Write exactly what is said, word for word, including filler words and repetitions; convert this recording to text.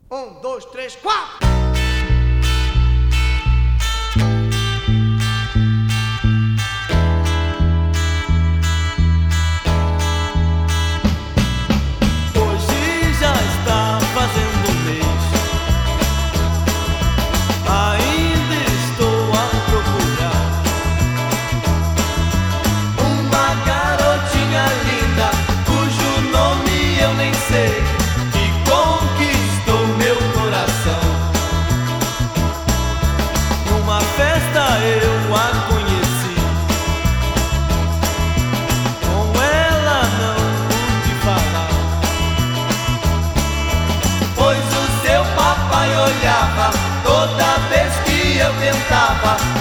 Um, dois, três, quatro! Hoje já está fazendo um mês. Ainda estou a procurar uma garotinha linda cujo nome eu nem sei, que conquistou meu coração. Numa festa eu a conheci, com ela não pude falar, pois o seu papai olhava toda vez que eu tentava